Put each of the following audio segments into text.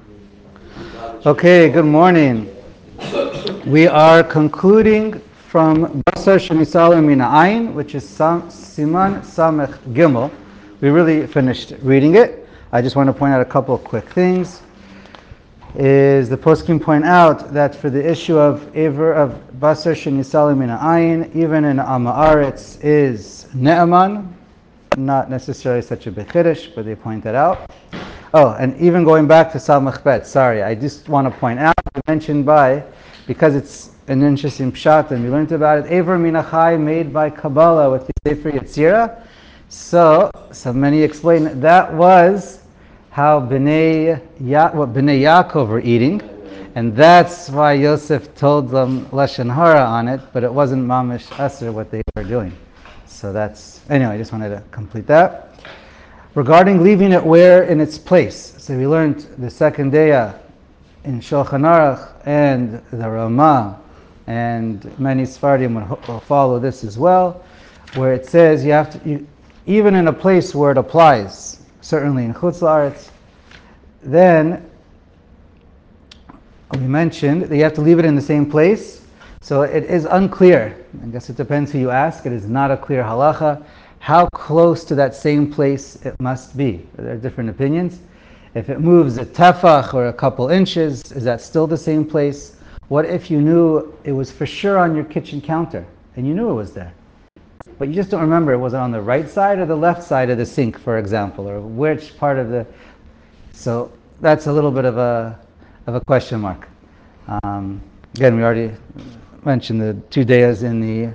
Okay, good morning. We are concluding from Basar Shenisalu Mina Ayin, which is Siman Samech Gimel. We really finished reading it. I just want to point out a couple of quick things. Is the poskim point out that for the issue of Aver of Basar Shenisalu Mina Ayin, even in Amaretz is Ne'aman, not necessarily such a bechiddush, but they point that out. Oh, and even going back to Samach Bet, sorry, I just want to point out, mentioned by, because it's an interesting pshat, and we learned about it, Aver Minachai made by Kabbalah with the Sefer Yetzirah. So many explain that was how Bnei Yaakov were eating, and that's why Yosef told them Lashon Hara on it, but it wasn't Mamish Asr what they were doing. So that's, anyway, I just wanted to complete that. Regarding leaving it where in its place, so we learned the second day in Shulchan Aruch and the Ramah, and many Sfardim will follow this as well, where it says you have to, even in a place where it applies, certainly in Chutz La'aretz, then we mentioned that you have to leave it in the same place. So it is unclear. I guess it depends who you ask. It is not a clear halacha how close to that same place it must be. There are different opinions. If it moves a tefach or a couple inches, is that still the same place? What if you knew it was for sure on your kitchen counter and you knew it was there, but you just don't remember, was it on the right side or the left side of the sink, for example, or which part of the... So that's a little bit of a question mark. Again, we already mentioned the 2 days in the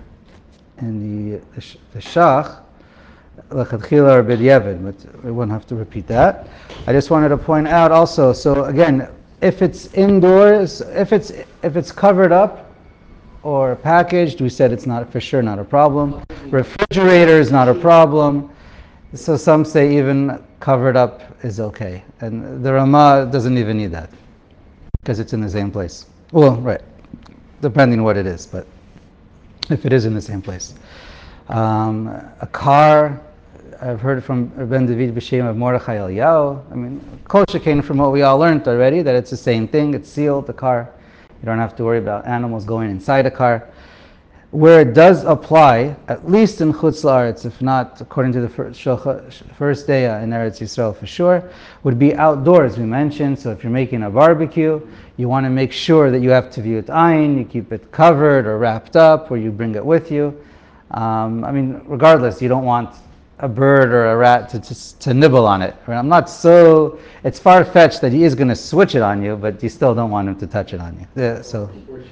Shach, L'chadchila or B'diavad, but we won't have to repeat that. I just wanted to point out also, so again, if it's indoors, if it's covered up or packaged, we said it's not for sure not a problem. Refrigerator is not a problem. So some say even covered up is okay. And the Ramah doesn't even need that because it's in the same place. Well, right, depending what it is, but if it is in the same place. A car, I've heard from Ben David B'Shem of Mordechai Eliyahu. I mean, Kol Shekain from what we all learned already, that it's the same thing, it's sealed, the car. You don't have to worry about animals going inside a car. Where it does apply, at least in Chutz La'aretz, if not according to the first day in Eretz Yisrael for sure, would be outdoors, we mentioned. So if you're making a barbecue, you want to make sure that you have Teviyut Ayin, you keep it covered or wrapped up, or you bring it with you. I mean, regardless, you don't want a bird or a rat to nibble on it. I'm not so, it's far-fetched that he is going to switch it on you, but you still don't want him to touch it on you. Yeah, so.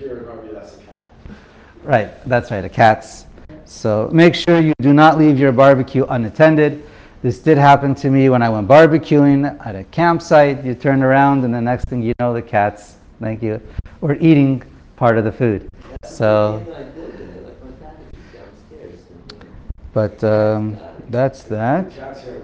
Right, that's right, a cat's. So make sure you do not leave your barbecue unattended. This did happen to me when I went barbecuing at a campsite. You turn around and the next thing you know, the cats, thank you, were eating part of the food. So, but that's that.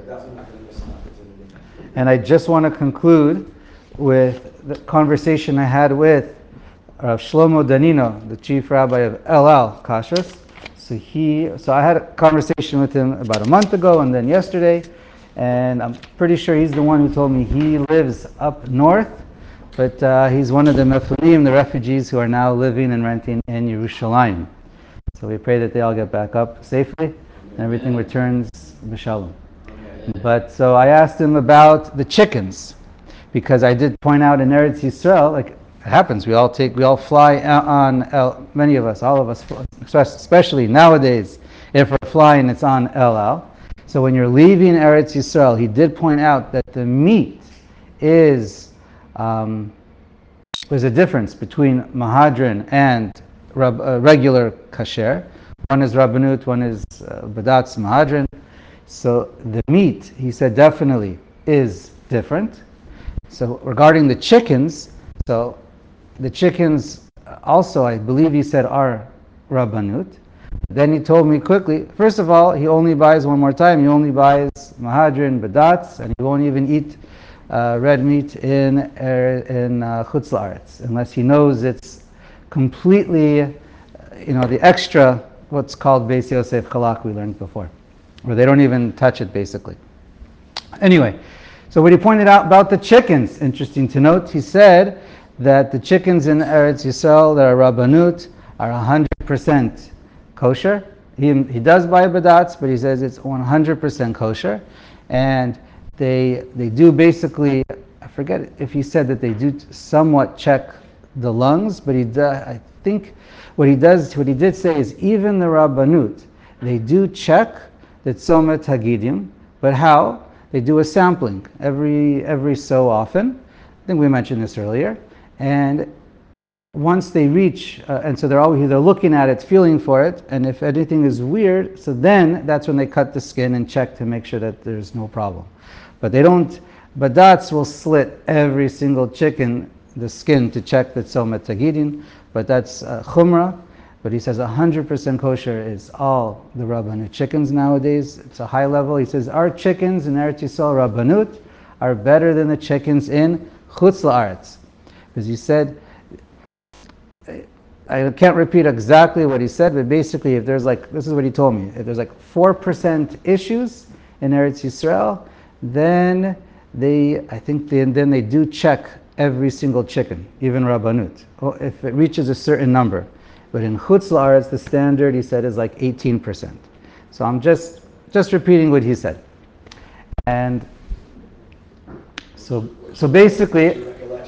And I just want to conclude with the conversation I had with Rav Shlomo Danino, the chief rabbi of El Al Kashrus. So I had a conversation with him about a month ago and then yesterday, and I'm pretty sure he's the one who told me he lives up north, but he's one of the Mefulim, the refugees who are now living and renting in Yerushalayim. So we pray that they all get back up safely and everything returns b'shalom. But so I asked him about the chickens, because I did point out in Eretz Yisrael, like, it happens. We all fly on many of us, all of us, especially nowadays. If we're flying, it's on El Al. So when you're leaving Eretz Yisrael, he did point out that the meat is there's a difference between Mahadran and regular kasher. One is Rabbanut, one is Badatz Mahadran. So the meat, he said, definitely is different. So regarding the chickens, so the chickens also, I believe he said, are Rabbanut. Then he told me quickly, first of all, he only buys, one more time, he only buys Mahadran, Badatz, and he won't even eat red meat in Chutz La'aretz, unless he knows it's completely, the extra, what's called Beis Yosef Chalak we learned before, where they don't even touch it basically. Anyway, So what he pointed out about the chickens, interesting to note, he said that the chickens in Eretz Yisrael that are Rabbanut are 100% kosher. He does buy badatz, but he says it's 100% kosher. And they do basically, I forget if he said that they do somewhat check the lungs, but I think what he did say is even the Rabbanut, they do check the Tzomet Hagidim, but how? They do a sampling every so often. I think we mentioned this earlier. And once they reach, and so they're looking at it, feeling for it, and if anything is weird, so then that's when they cut the skin and check to make sure that there's no problem. But they don't, Badatz will slit every single chicken, the skin, to check the Tzomet Hagidim, but that's Chumrah. But he says 100% kosher is all the Rabbanut chickens nowadays. It's a high level. He says our chickens in Eretz Yisrael Rabbanut are better than the chickens in Chutz La'aretz. Because he said, I can't repeat exactly what he said, but basically if there's this is what he told me, if there's 4% issues in Eretz Yisrael, then they do check every single chicken, even Rabbanut, if it reaches a certain number. But in Chutz La'aretz, the standard, he said, is 18%. So I'm just repeating what he said. And so basically,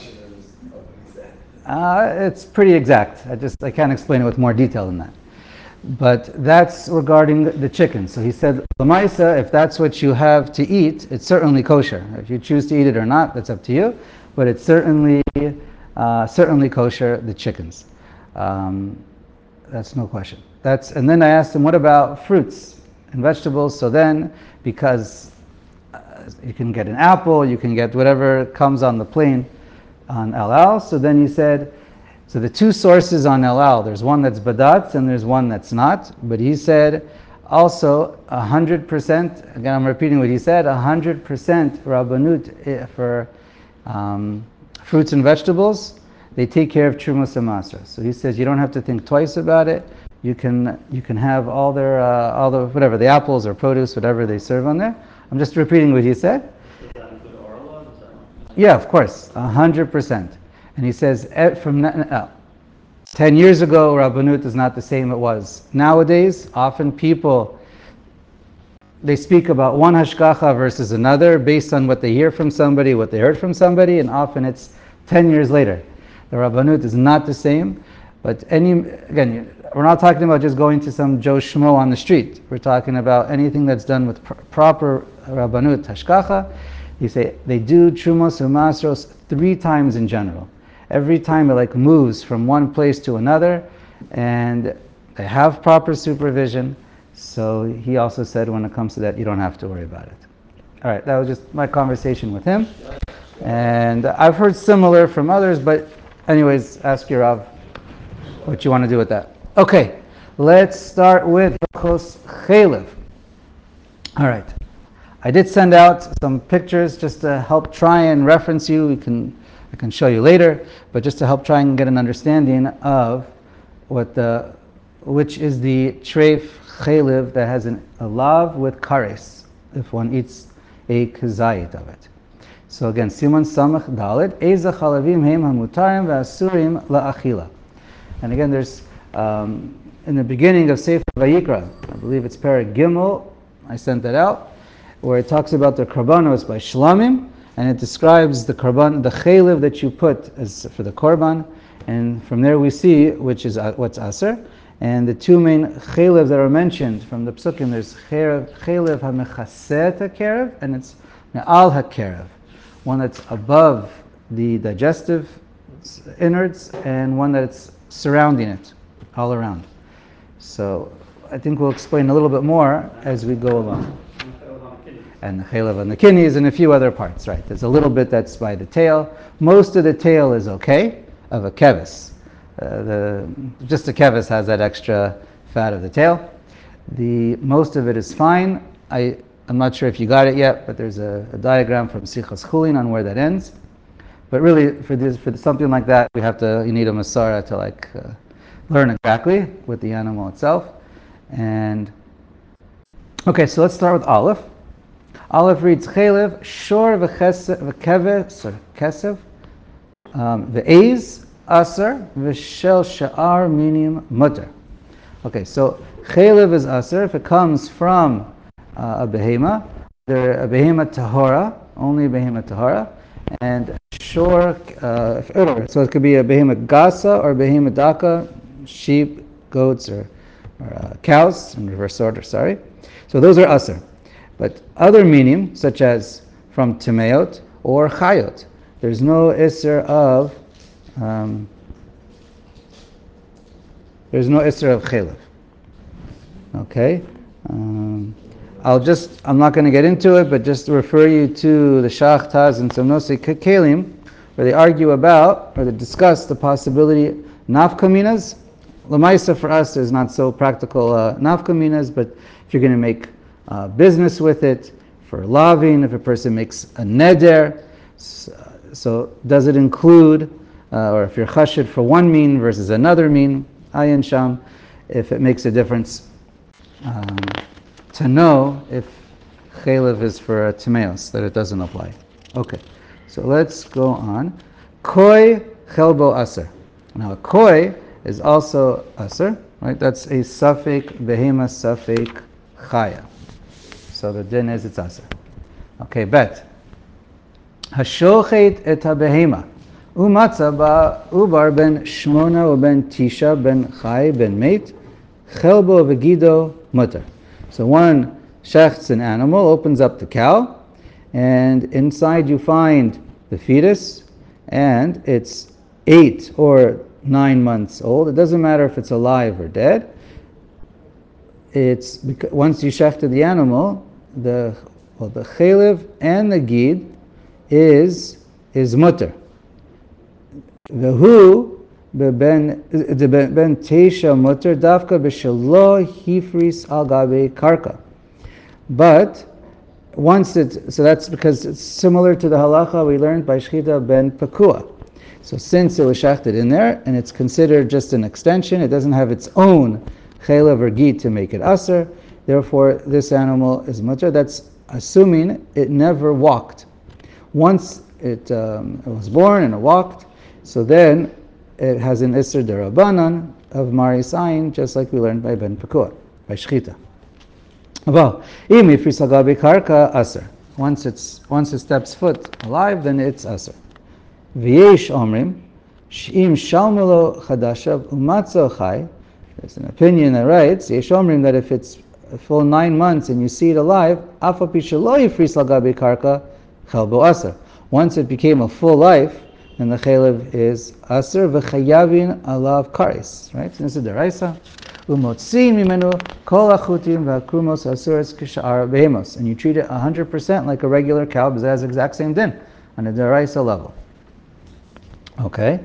it's pretty exact. I can't explain it with more detail than that. But that's regarding the chicken. So he said, Lamaisa, if that's what you have to eat, it's certainly kosher. If you choose to eat it or not, that's up to you. But it's certainly kosher, the chickens. That's no question. And then I asked him, what about fruits and vegetables? So then, because you can get an apple, you can get whatever comes on the plane on El Al. So then he said, so the two sources on El Al, there's one that's badatz and there's one that's not. But he said also 100%, again I'm repeating what he said, 100% Rabbanut for fruits and vegetables. They take care of Trumas and Masra. So he says you don't have to think twice about it. You can have all the apples or produce, whatever they serve on there. I'm just repeating what he said. Does that include Orla? Yeah, of course, 100%. And he says from 10 years ago, Rabbanut is not the same it was. Nowadays, often people, they speak about one hashgacha versus another based on what they hear from somebody, what they heard from somebody, and often it's 10 years later. The Rabbanut is not the same, but again, we're not talking about just going to some Joe Schmo on the street. We're talking about anything that's done with proper Rabbanut hashgacha. You say they do Trumos and Masros 3 times in general. Every time it moves from one place to another, and they have proper supervision. So he also said when it comes to that, you don't have to worry about it. All right, that was just my conversation with him. And I've heard similar from others, but anyways, ask your Rav what you want to do with that. Okay, let's start with Brachos Chelev. All right, I did send out some pictures just to help try and reference you. I can show you later, but just to help try and get an understanding of which is the treif chelev that has a lav with kares, if one eats a kazayit of it. So again, Siman Samach Dalet, Eza chalavim heim hamutarim v'asurim la'achila. And again, there's in the beginning of Sefer Vayikra, I believe it's Perek Gimel, I sent that out, where it talks about the korbanos by shlamim, and it describes the korban, the chelev that you put as for the korban, and from there we see which is what's aser. And the two main chelev that are mentioned from the psukim, there's chelev hamechaset hakerev, and it's me'al hakerev, one that's above the digestive innards, and one that's surrounding it, all around. So I think we'll explain a little bit more as we go along. And the chelev on the kidneys and a few other parts, right? There's a little bit that's by the tail. Most of the tail is okay, of a kevis. Just the kevis has that extra fat of the tail. Most of it is fine. I'm not sure if you got it yet, but there's a diagram from Sichas Chulin on where that ends. But really, for something like that, you need a Masara to learn exactly with the animal itself. And okay, so let's start with Aleph. Aleph reads chaylev, shor v'kesev, v'eiz, aser, v'shel sha'ar minim mutter. Okay, so chaylev is aser if it comes from a behema, a behema tahora, only a behema tahora, and shor, so it could be a behema gasa or behema daka, sheep, goats, or cows, in reverse order, sorry. So those are aser. But other minim, such as from temeot or chayot, there's no isser of chaylev. Okay? I'm not going to get into it, but just to refer you to the Shach Taz and Samnosi Kelim, where they argue about, or they discuss the possibility nafkaminas. Lamaisa for us is not so practical nafkaminas, but if you're going to make business with it, for lavin, if a person makes a neder, so does it include, or if you're chashid for one mean versus another mean, ayin sham, if it makes a difference to know if chaylev is for timeos, that it doesn't apply. Okay, so let's go on. Koi chelbo aser. Now, koi is also aser, right? That's a suffix behema suffix chaya. So the din is it's aser. Okay, bet. Hashochet et habehema. Umatza ba ubar ben shmona or ben tisha ben chay ben meit. Chelbo v'gido mutter. So one shechts an animal, opens up the cow, and inside you find the fetus, and it's 8 or 9 months old. It doesn't matter if it's alive or dead. It's because once you shechted the animal, the chaylev and the gid is mutter. The who ben teisha mutter dafka b'shelo hifris al gabe karka. But once so that's because it's similar to the halacha we learned by shchita ben pakua. So since it was shechted in there and it's considered just an extension, it doesn't have its own chaylev or gid to make it aser. Therefore, this animal is mutter. That's assuming it never walked. Once it was born and it walked, so then it has an Isser Derabanan of Maris Ayin, just like we learned by Ben Pekua, by Shchita. Well, im ifris agabe karka aser. Once it steps foot alive, then it's aser. V'yesh omrim, im shalmelo chadashav umatzo chai. There's an opinion that writes, yesh omrim, that if it's a full 9 months and you see it alive, afa pishalo ifris agabe karka chelbo aser. Once it became a full life, then the chaylev is aser v'chayavin alav karis, right? So this is the deraisa. Umotzin mimenu kol achutim v'akrumos asuras kishar behemos, and you treat it 100% like a regular cow, because it has the exact same din on a deraisa level. Okay.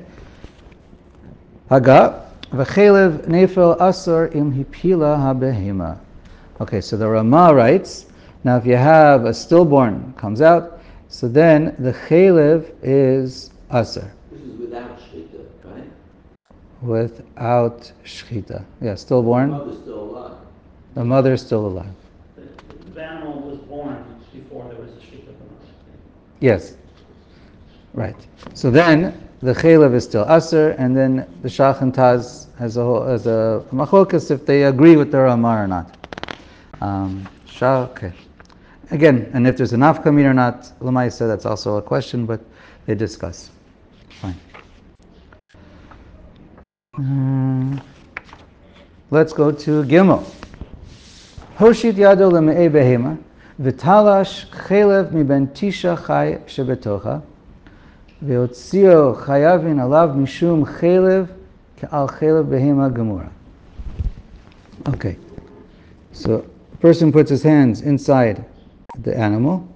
Haga v'chaylev nefel asur im hipila habehema. Okay, so the Rama writes, now if you have a stillborn comes out, so then the chaylev is aser. This is without shchita, right? Without shchita. Yeah, stillborn. The mother's still alive. The mother is still alive. The animal was born before there was a shchita. Yes. Right. So then the chaylev is still aser, and then the Shach and Taz has a machlokas if they agree with the Ramah or not. Okay. Again, and if there's a nafkamin or not, Lamaisa, that's also a question, but they discuss. Fine. Let's go to Gimel. Hoshit yado leme'ei behema, v'talash chaylev miben tisha chay shebetocha, v'otzio chayavin alav mishum chaylev ke'al chaylev behema gemura. Okay. So, a person puts his hands inside the animal,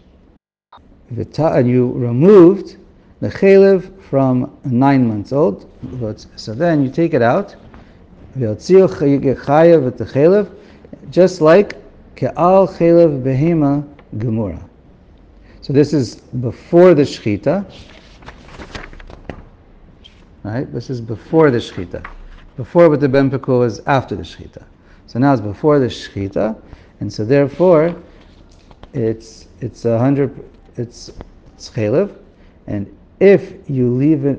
and you removed the chaylev from 9 months old. So then you take it out, just like ke'al chaylev behema gemura. So this is before the shchita, right? This is before the shchita. Before with the ben pekua was after the shchita. So now it's before the shchita, and so therefore it's 100, it's chaylev, and if you leave it,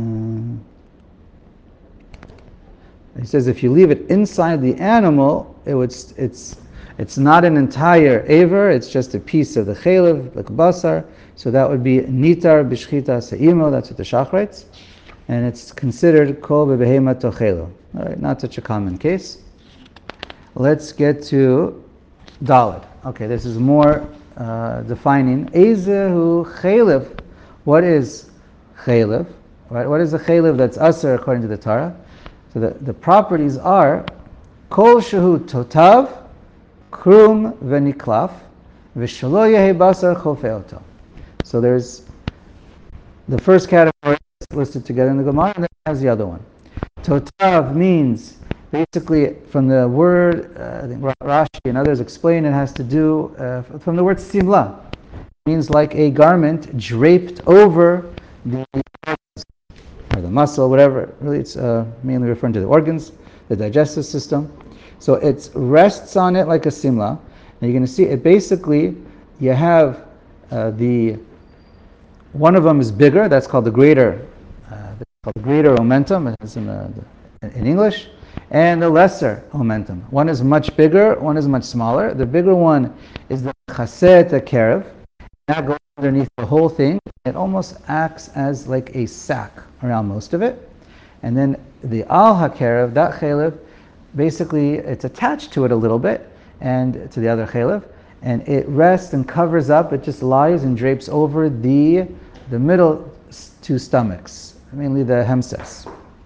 he says if you leave it inside the animal, it's not an entire aver, it's just a piece of the chaylev, like basar, so that would be nitar b'shchita se'imo, that's what the Shach writes, and it's considered kol bebehema tochelo. All right, not such a common case. Let's get to Dalet. Okay, this is more defining. Ezehu chaylev. What is chaylev? Right? What is the chaylev that's aser according to the Torah? So the properties are kol shehu totav, krum v'niklaf, v'shelo yehi basar chofeoto. So there's the first category listed together in the Gemara, and then has the other one. Totav means basically from the word, I think Rashi and others explain, it has to do from the word simla. It means like a garment draped over the organs, or the muscle, whatever. Really, it's mainly referring to the organs, the digestive system. So it rests on it like a simla. And you're going to see it basically, you have one of them is bigger, that's called the greater omentum, it's in English, and the lesser omentum. One is much bigger, one is much smaller. The bigger one is the chaset kerev. That goes underneath the whole thing. It almost acts as like a sack around most of it. And then the al hakerev, that chaylev, basically it's attached to it a little bit, and to the other chaylev, and it rests and covers up. It just lies and drapes over the middle two stomachs, mainly the hemses.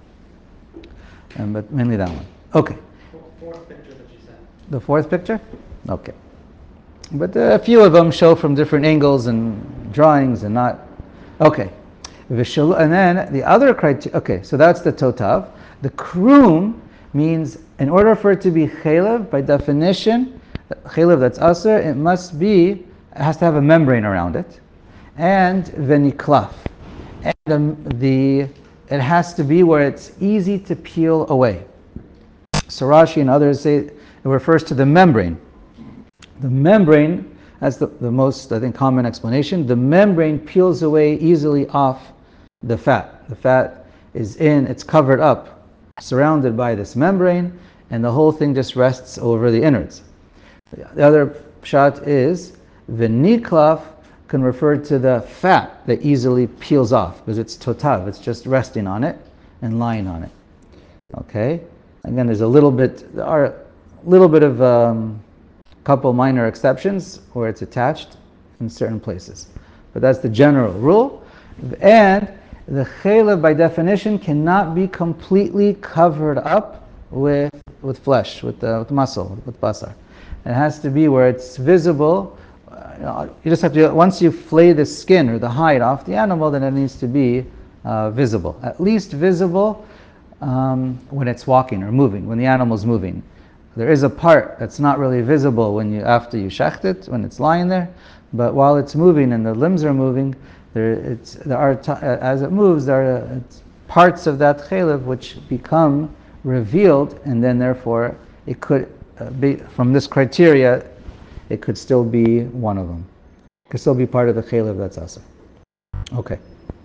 But mainly that one. Okay. Fourth picture that you sent. The fourth picture? Okay. But a few of them show from different angles and drawings and not. Okay. And then the other criteria. Okay, so that's the totav. The krum means in order for it to be chaylev, by definition, chaylev that's aser, it has to have a membrane around it. And veniklaf. And it has to be where it's easy to peel away. So Rashi and others say it refers to the membrane. The membrane, that's the most, I think, common explanation. The membrane peels away easily off the fat. The fat it's covered up, surrounded by this membrane, and the whole thing just rests over the innards. The other shot is v'niklaf can refer to the fat that easily peels off because it's totav, it's just resting on it and lying on it. Okay? Again, there are a little bit of couple minor exceptions where it's attached in certain places. But that's the general rule. And the chaylev by definition cannot be completely covered up with flesh, with muscle, with basar. It has to be where it's visible. You just have to, once you flay the skin or the hide off the animal, then it needs to be visible. At least visible when it's walking or moving, when the animal's moving. There is a part that's not really visible after you shecht it, when it's lying there, but while it's moving and the limbs are moving, as it moves, there are parts of that chaylev which become revealed, and then therefore it could be, from this criteria, it could still be one of them. It could still be part of the chaylev that's asa. Okay.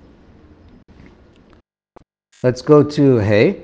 Let's go to hay.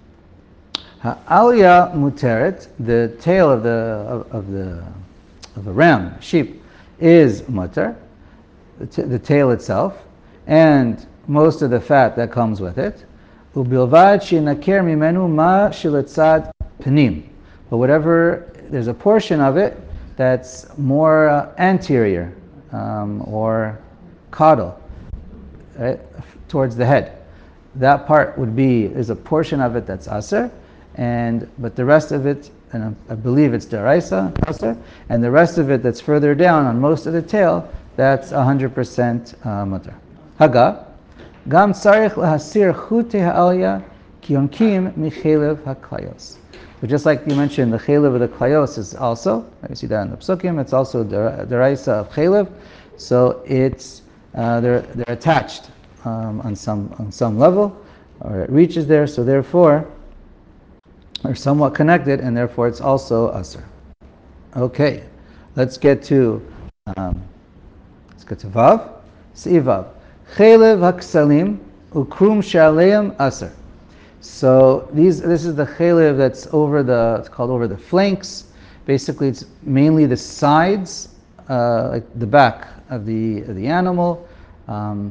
Ha'alya muteret, the tail of the ram, sheep, is mutter, the tail itself, and most of the fat that comes with it. Ubilvad shinaker mimenu ma shiletzad panim. But whatever, there's a portion of it that's more anterior or caudal, right, towards the head. That part is a portion of it that's aser, but the rest of it, and I believe it's deraisa, aser, and the rest of it that's further down on most of the tail, that's 100% mutter. Haga, gam tzarich lahasir chute ha'alya ki yonkim michelev haklayos. But just like you mentioned, the chelev of the klayos is also, you see that in the psukim, it's also deraisa of chelev, so it's they're attached on some level, or it reaches there, so therefore they're somewhat connected, and therefore it's also aser. Okay, let's get to Let's go to Vav. See Vav. Chelev haksalim ukrum shaleim aser. So this is the chelev that's it's called over the flanks. Basically, it's mainly the sides, like the back of the animal, and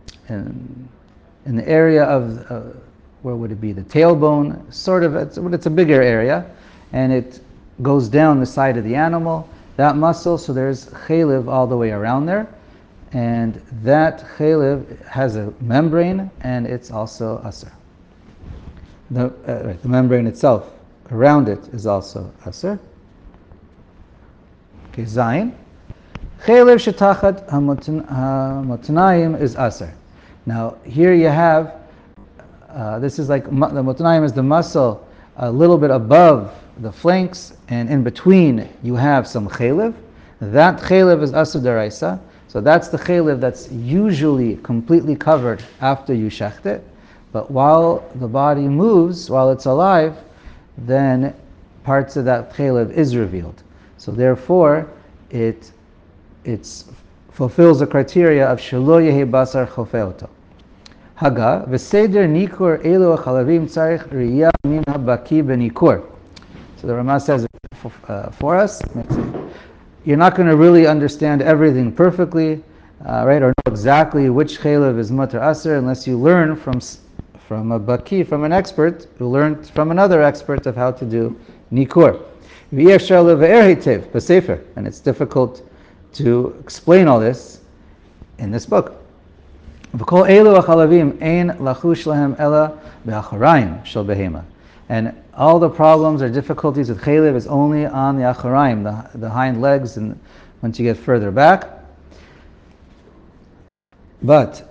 in the area of where would it be? The tailbone, sort of. It's a bigger area, and it goes down the side of the animal. That muscle, so there's chelev all the way around there, and that chelev has a membrane, and it's also aser. The membrane itself around it is also aser. Okay, Zayin. Chelev shetachat hamotnayim is aser. Now here you have, this is like, the motnayim is the muscle a little bit above the flanks, and in between you have some chelev. That chelev is aser deraisa. So that's the chelev that's usually completely covered after you shecht it. But while the body moves, while it's alive, then parts of that chelev is revealed. So therefore, it fulfills the criteria of shelo yehi basar chofeoto. Haga v'seder nikur elu chalavim tzarich riyah min habaki benikur. So the Rama says for us, you're not going to really understand everything perfectly, right, or know exactly which chelev is mutar aser unless you learn from a baki, from an expert who learned from another expert of how to do nikur. And it's difficult to explain all this in this book. And all the problems or difficulties with chelev is only on the acharayim, the hind legs, and once you get further back. But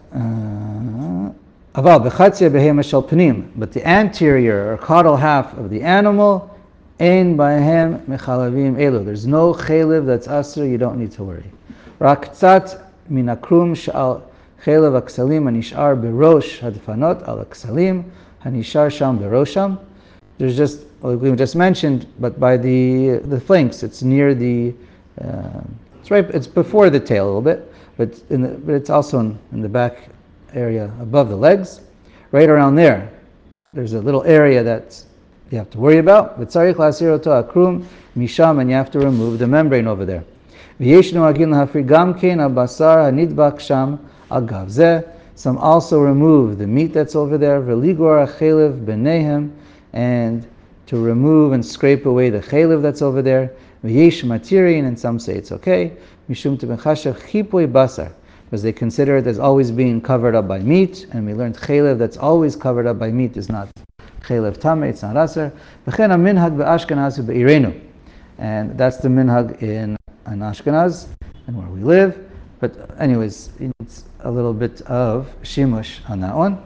but the anterior or caudal half of the animal, ein bahem mechalavim elu. There's no chelev that's aser, you don't need to worry. Rak tzat min akrum shal chelev aksalim hanishar berosh hadfanot al aksalim hanishar sham berosham. There's just, like we just mentioned, but by the flanks, it's near the, it's before the tail a little bit, but it's also in the back area above the legs, right around there. There's a little area that you have to worry about. V'tzarich la'asir oto akrum misham, and you have to remove the membrane over there. V'yeshnu agin lahafri gam kein al-basar hanidbak sham al-gav zeh. Some also remove the meat that's over there. V'ligor ha'chelev b'neihem, and to remove and scrape away the chelev that's over there. V'yesh matirin, and some say it's okay. Mishum tebechashav chipui basar, because they consider it as always being covered up by meat, and we learned chelev that's always covered up by meat is not chelev tameh, it's not aser. V'chen ha-minhag be'ashkenaz u'be'irenu, and that's the minhag in Ashkenaz and where we live. But anyways, it's a little bit of shimush on that one.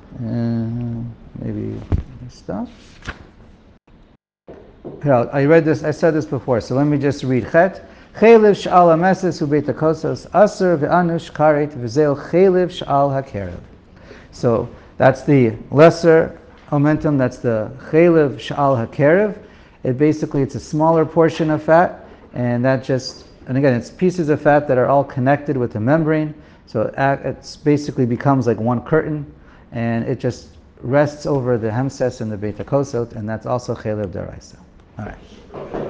Maybe stop. Here, I said this before, so let me just read chet. Chelev sh'al ha-meses u'beit ha-kosas aser ve'anush karet v'zeu chelev sh'al ha-kerev. So that's the lesser omentum, that's the chelev sh'al ha-kerev. It's a smaller portion of fat, and again, it's pieces of fat that are all connected with the membrane, so it basically becomes like one curtain, and it just rests over the hemses and the beit ha-kosot, and that's also chelev deraisa. All right.